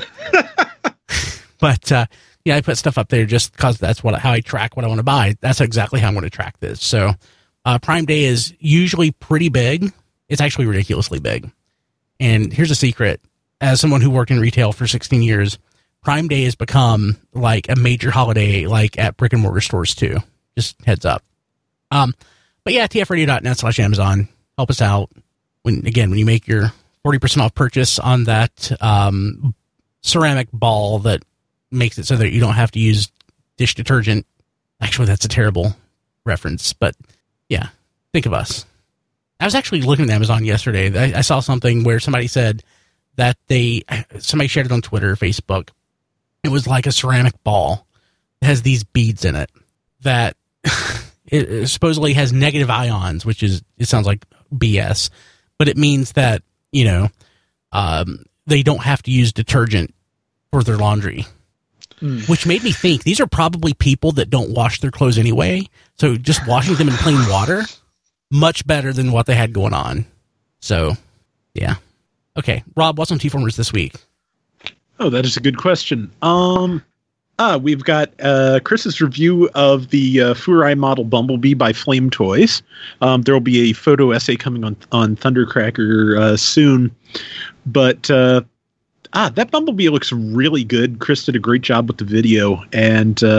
but uh, yeah, I put stuff up there just because that's what how I track what I want to buy. That's exactly how I'm going to track this. So uh, Prime Day is usually pretty big. It's actually ridiculously big. And here's a secret: as someone who worked in retail for sixteen years. Prime Day has become like a major holiday, like at brick and mortar stores too. Just heads up. Um, but yeah, tfradio.net slash Amazon. Help us out. When again, when you make your forty percent off purchase on that um, ceramic ball that makes it so that you don't have to use dish detergent. Actually, that's a terrible reference, but yeah, think of us. I was actually looking at Amazon yesterday. I, I saw something where somebody said that they, somebody shared it on Twitter, Facebook. It was like a ceramic ball. It has these beads in it that it, it supposedly has negative ions, which is, it sounds like B S, but it means that, you know, um, they don't have to use detergent for their laundry, mm. which made me think these are probably people that don't wash their clothes anyway. So just washing them in plain water, much better than what they had going on. So, yeah. Okay. Rob, what's on T-Formers this week? Oh, that is a good question. Um, ah, we've got uh, Chris's review of the uh, Furai model Bumblebee by Flame Toys. Um, there will be a photo essay coming on on Thundercracker uh, soon, but uh, ah, that Bumblebee looks really good. Chris did a great job with the video, and uh,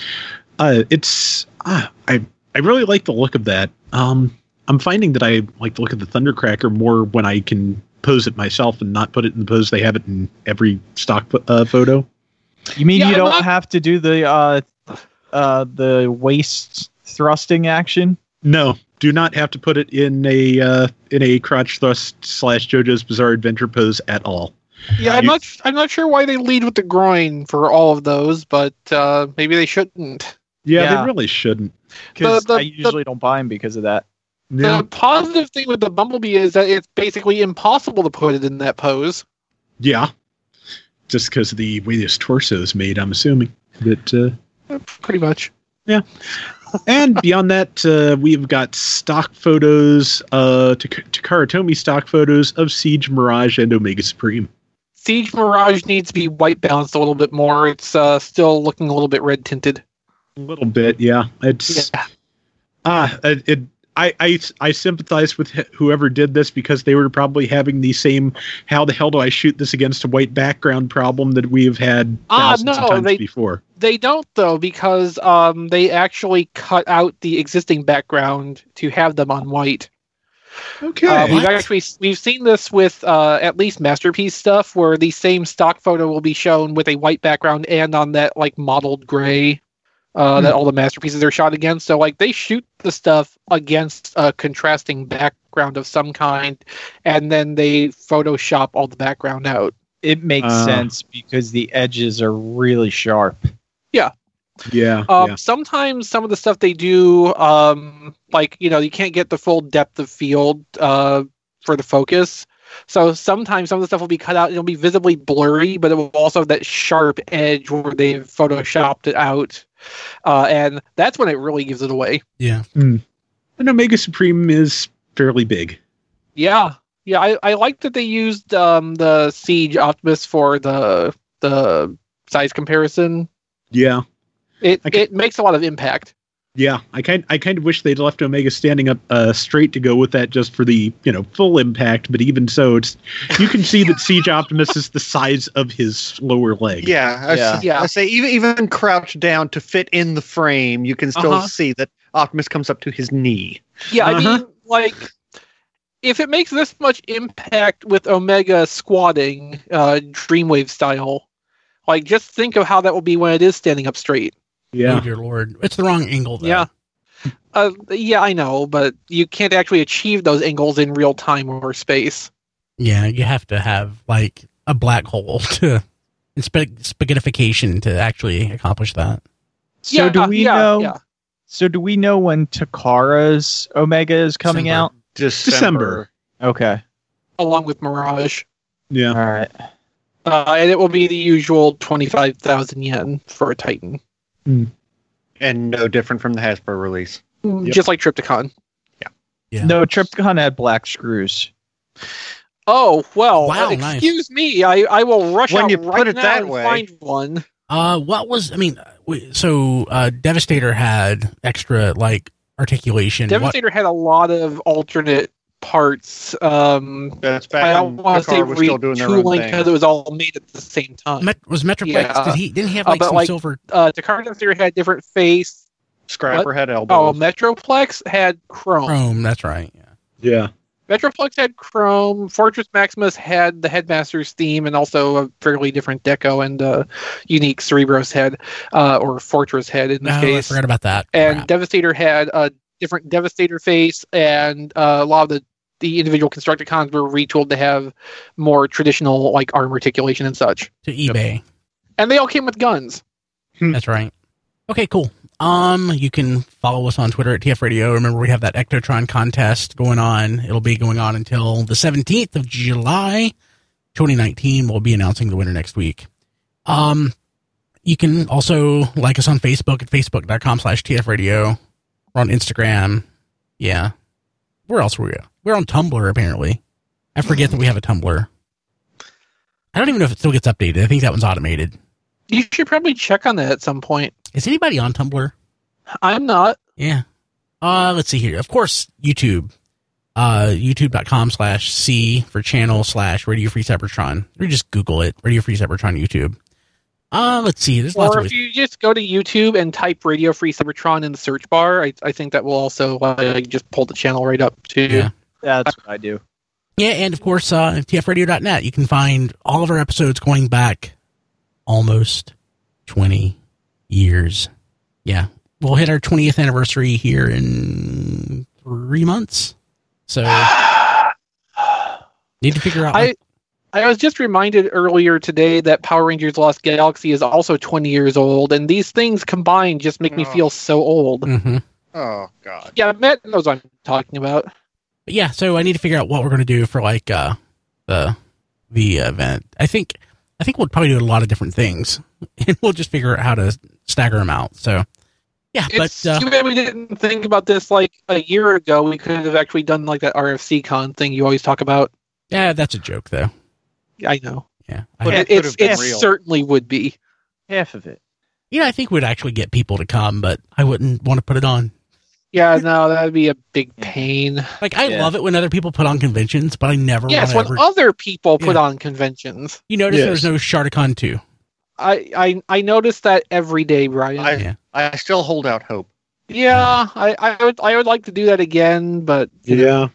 uh, it's ah, I I really like the look of that. Um, I'm finding that I like the look of the Thundercracker more when I can pose it myself and not put it in the pose they have it in every stock uh, photo. You mean yeah, you I'm don't not... have to do the uh, uh, the waist thrusting action? No, do not have to put it in a uh, in a crotch thrust slash JoJo's Bizarre Adventure pose at all. Yeah, I'm not. I'm not sure why they lead with the groin for all of those, but uh, maybe they shouldn't. Yeah, Yeah. they really shouldn't. Because The- the- I usually don't buy them because of that. Yeah, The positive thing with the Bumblebee is that it's basically impossible to put it in that pose. yeah. Just because of the way this torso is made, I'm assuming that. Uh, Pretty much. Yeah. And beyond that, uh, we've got stock photos, uh, Tak- Takara Tomy stock photos of Siege, Mirage, and Omega Supreme. Siege Mirage needs to be white balanced a little bit more. It's uh, still looking a little bit red tinted. A little bit, yeah. It's Yeah. ah, it, it. I, I I sympathize with wh- whoever did this because they were probably having the same "how the hell do I shoot this against a white background" problem that we've had Ah, thousands no, of times they- before. They don't though, because um, they actually cut out the existing background to have them on white. Okay. Uh, we've What? actually we've seen this with uh, at least Masterpiece stuff, where the same stock photo will be shown with a white background and on that like modeled gray uh, that all the masterpieces are shot against. So like they shoot the stuff against a contrasting background of some kind, and then they Photoshop all the background out. It makes Uh. sense because the edges are really sharp. yeah. Um, yeah. Sometimes some of the stuff they do, um, like, you know, you can't get the full depth of field uh, for the focus. So sometimes some of the stuff will be cut out. It'll be visibly blurry, but it will also have that sharp edge where they've photoshopped it out. Uh, and that's when it really gives it away. Yeah. And Omega Supreme is fairly big. Yeah. Yeah, I, I like that they used um, the Siege Optimus for the the size comparison. Yeah. It I can- it makes a lot of impact. Yeah, I kind I kind of wish they'd left Omega standing up uh, straight to go with that just for the you know full impact. But even so, it's you can see that Siege Optimus is the size of his lower leg. Yeah, I, Yeah. s- Yeah. I say even even crouched down to fit in the frame, you can still Uh-huh. see that Optimus comes up to his knee. Yeah, Uh-huh. I mean, like, if it makes this much impact with Omega squatting, uh, Dreamwave style, like, just think of how that will be when it is standing up straight. Oh yeah, dear lord, it's the wrong angle. Though. Yeah. Uh, yeah, I know, but you can't actually achieve those angles in real time or space. Yeah, you have to have like a black hole to and sp- spaghettification to actually accomplish that. So yeah, do we yeah, know? Yeah. So do we know when Takara's Omega is coming December. out? December. Okay. Along with Mirage. yeah. All right. Uh, and it will be the usual twenty-five thousand yen for a Titan. And no different from the Hasbro release. Yep. Just like Trypticon. Yeah. No, Trypticon had black screws. Oh, well, Wow, uh, nice. excuse me. I, I will rush When out you right put it now that and way. find one. Uh, what was I mean? we- So, uh, Devastator had extra like articulation. What- Devastator had a lot of alternate parts. Um, That's I back don't when want to say Takara was still doing their own retooling thing. because it was all made at the same time. Met- was Metroplex? Yeah. Did he? Didn't he have Uh, like but, some like, silver? Uh, Takara Devastator had different face. Scrapper had Oh, elbows. Metroplex had Chrome. Chrome. That's right. Yeah. Yeah. Metroplex had Chrome. Fortress Maximus had the Headmaster's theme and also a fairly different deco and uh, unique Cerebros head, uh, or Fortress head in this No, I case. forgot about that. And Crap. Devastator had a different Devastator face, and uh, a lot of the, the individual Constructicons were retooled to have more traditional like arm articulation and such. to eBay. And they all came with guns. That's right. Okay, cool. Um, you can follow us on Twitter at T F Radio. Remember, we have that Ectotron contest going on. It'll be going on until the seventeenth of July, twenty nineteen. We'll be announcing the winner next week. Um, you can also like us on Facebook at facebook.com slash TF Radio. We're on Instagram. Yeah. Where else were we? We're on Tumblr, apparently. I forget that we have a Tumblr. I don't even know if it still gets updated. I think that one's automated. You should probably check on that at some point. Is anybody on Tumblr? I'm not. Yeah. Uh, let's see here. Of course, YouTube. Uh, youtube.com slash C for channel slash Radio Free Cybertron. Or just Google it. Radio Free Cybertron YouTube. Uh, let's see. There's lots Or of if ways. you just go to YouTube and type Radio Free Cybertron in the search bar, I, I think that will also uh, just pull the channel right up too. Yeah. That's what I do. Yeah, and of course, uh, T F radio dot net. You can find all of our episodes going back almost twenty years. Yeah. We'll hit our twentieth anniversary here in three months. So, need to figure out. I like- I was just reminded earlier today that Power Rangers Lost Galaxy is also twenty years old, and these things combined just make me Oh. feel so old. Mhm. Oh God. Yeah, Matt knows what I'm talking about. But yeah, so I need to figure out what we're going to do for like uh, the the event. I think I think we'll probably do a lot of different things, and we'll just figure out how to stagger them out. So, Yeah, It's but uh, too bad we didn't think about this like a year ago. We could have actually done like that R F C Con thing you always talk about. yeah, that's a joke though. I know. Yeah, But I, it It, could it's, have been it real. certainly would be. Half of it. yeah, I think we'd actually get people to come, but I wouldn't want to put it on. Yeah, no, that'd be a big pain. Like, I Yeah. love it when other people put on conventions, but I never Yes, want when to ever. other people put Yeah. on conventions. You notice Yes. there's no Shardicon two. I, I I notice that every day, Brian. I Yeah. I still hold out hope. yeah, I, I would I would like to do that again, but Yeah.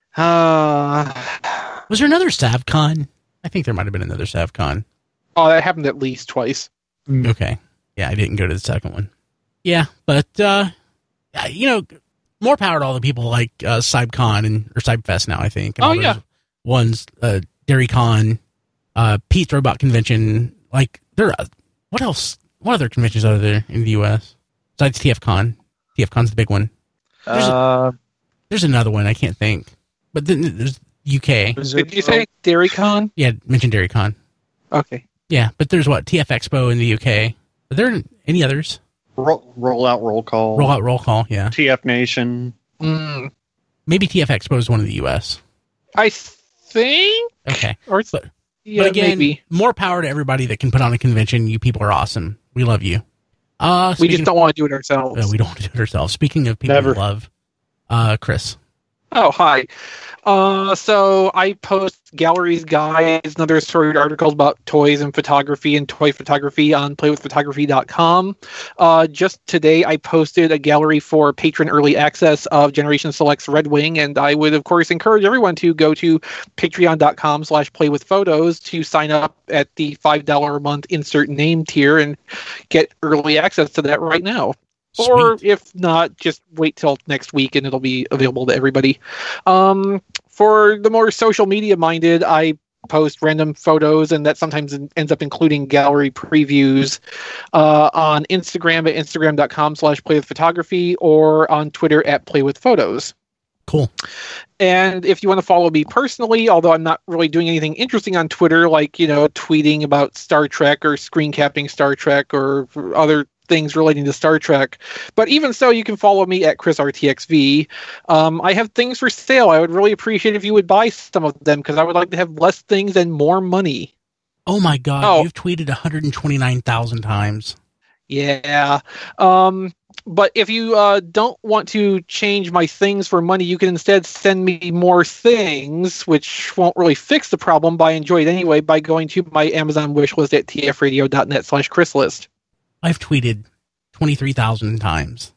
uh, Was there another SavCon? I think there might have been another SavCon. oh, that happened at least twice. Okay. Yeah, I didn't go to the second one. Yeah, but, uh, you know, more power to all the people like uh, CybeCon and, or CybeFest now, I think. and Oh, all yeah. those Ones, uh, DairyCon, uh, Pete's Robot Convention. Like, there, uh, what else? What other conventions are there in the U S? Besides TFCon. TFCon's the big one. There's a- Uh, There's another one, I can't think. But then there's U K. Did you say DairyCon? Yeah, mention DairyCon. Okay. Yeah, but there's what? T F Expo in the U K. Are there any others? Roll, roll out, roll call. Roll out, roll call, yeah. T F Nation. Mm, Maybe T F Expo is one in the U S. I think, Okay. or it's, But- yeah, but again, maybe. more power to everybody that can put on a convention. You people are awesome. We love you. Uh, We speaking just don't want to do it ourselves. of, uh, we don't want to do it ourselves. Speaking of people Never. we love, uh, Chris. Oh, hi. Uh, so I post galleries, guides, and other assorted articles about toys and photography and toy photography on play with photography dot com. Uh, just today, I posted a gallery for patron early access of Generation Select's Red Wing, and I would, of course, encourage everyone to go to patreon dot com slash play with photos to sign up at the five dollars a month insert name tier and get early access to that right now. Or Sweet. if not, just wait till next week and it'll be available to everybody. Um, for the more social media minded, I post random photos, and that sometimes en- ends up including gallery previews uh, on Instagram at instagram dot com slash play with photography or on Twitter at play with photos. Cool. And if you want to follow me personally, although I'm not really doing anything interesting on Twitter, like, you know, tweeting about Star Trek or screen capping Star Trek or other things relating to Star Trek. But even so, you can follow me at Chris R T X V. Um, I have things for sale. I would really appreciate if you would buy some of them because I would like to have less things and more money. Oh my God, Oh. you've tweeted one hundred twenty-nine thousand times. Yeah. Um, but if you uh, don't want to change my things for money, you can instead send me more things, which won't really fix the problem, but I enjoy it anyway by going to my Amazon wish list at t f radio dot net slash Chris list. I've tweeted twenty-three thousand times.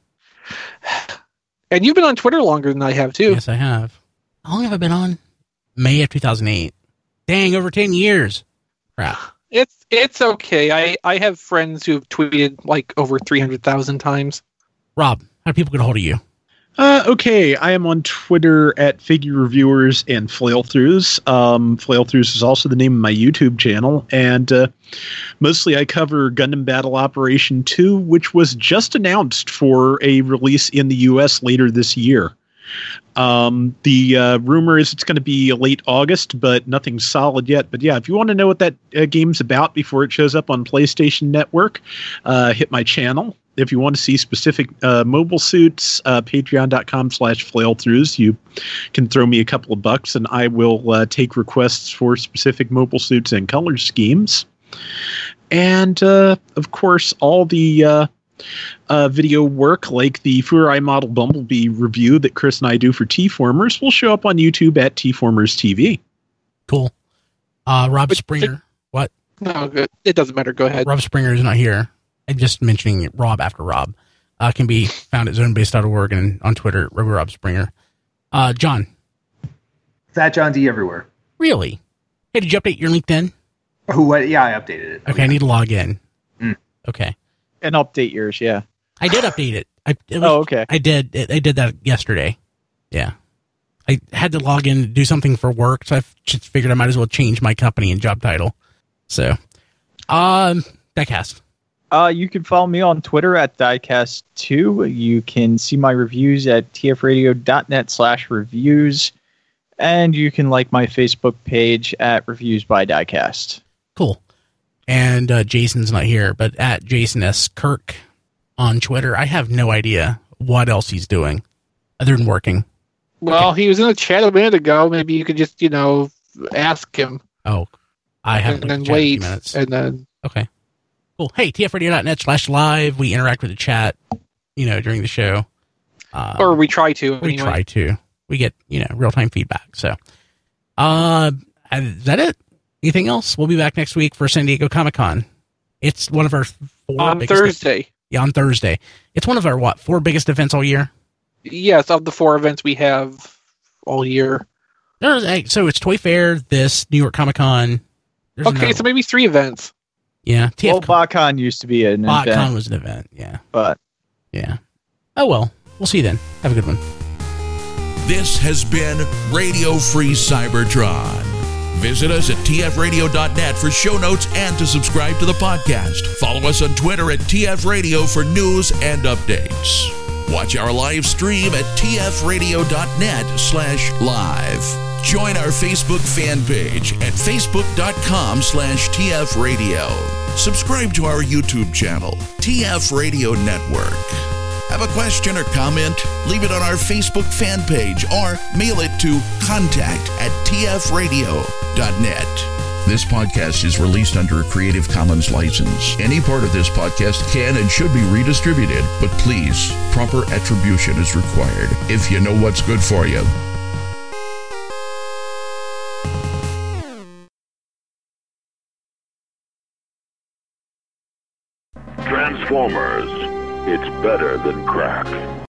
And you've been on Twitter longer than I have, too. Yes, I have. How long have I been on? May of two thousand eight. Dang, over ten years. Crap. It's it's okay. I, I have friends who've tweeted like over three hundred thousand times. Rob, how do people get a hold of you? Uh, okay, I am on Twitter at Figure Reviewers and Flailthroughs. Um, Flailthroughs is also the name of my YouTube channel, and uh, mostly I cover Gundam Battle Operation two, which was just announced for a release in the U S later this year. Um, the uh, rumor is it's going to be late August, but nothing's solid yet. But yeah, if you want to know what that uh, game's about before it shows up on PlayStation Network, uh, hit my channel. If you want to see specific uh, mobile suits, uh, patreon dot com slash flailthroughs. You can throw me a couple of bucks and I will uh, take requests for specific mobile suits and color schemes. And, uh, of course, all the uh, uh, video work, like the Furai Model Bumblebee review that Chris and I do for T-Formers, will show up on YouTube at T-Formers T V. Cool. Uh, Rob But- Springer. What? No, good. It doesn't matter. Go ahead. Rob Springer is not here. I'm just mentioning Rob after Rob. Uh, can be found at zonebase dot org and on Twitter, Robo Rob Springer. Uh, John. That John D everywhere. Really? Hey, did you update your LinkedIn? Oh, what? Yeah, I updated it. Okay, I need to log in. Mm. Okay. and update yours, yeah. I did update it. I, it was, Oh, okay. I did. I did that yesterday. Yeah. I had to log in to do something for work, so I just figured I might as well change my company and job title. So, um, Diecast. Uh, you can follow me on Twitter at diecast two. You can see my reviews at t f radio dot net slash reviews. And you can like my Facebook page at Reviews by Diecast. Cool. And uh, Jason's not here, but at Jason S. Kirk on Twitter. I have no idea what else he's doing other than working. Well, Okay. he was in a chat a minute ago. Maybe you could just, you know, ask him Oh, I have and then wait, and then Okay. Cool. Hey, tfradio.net slash live. We interact with the chat, you know, during the show. Um, or we try to. we anyway. try to. We get, you know, real-time feedback. So, uh, is that it? Anything else? We'll be back next week for San Diego Comic-Con. It's one of our four on biggest Thursday. Yeah, on Thursday. It's one of our, what, four biggest events all year? Yes, of the four events we have all year. There's, hey, so it's Toy Fair, this, New York Comic Con. There's Okay, another- so maybe three events. yeah, T F Well, BotCon used to be an BotCon event, was an event. Yeah, but yeah. Oh well, we'll see you then. Have a good one. This has been Radio Free Cybertron. Visit us at t f radio dot net for show notes and to subscribe to the podcast. Follow us on Twitter at T F Radio for news and updates. Watch our live stream at t f radio dot net slash live. Join our Facebook fan page at facebook.com slash tfradio. Subscribe to our YouTube channel, T F Radio Network. Have a question or comment? Leave it on our Facebook fan page or mail it to contact at t f radio dot net. This podcast is released under a Creative Commons license. Any part of this podcast can and should be redistributed, but please, proper attribution is required if you know what's good for you. Transformers. It's better than crack.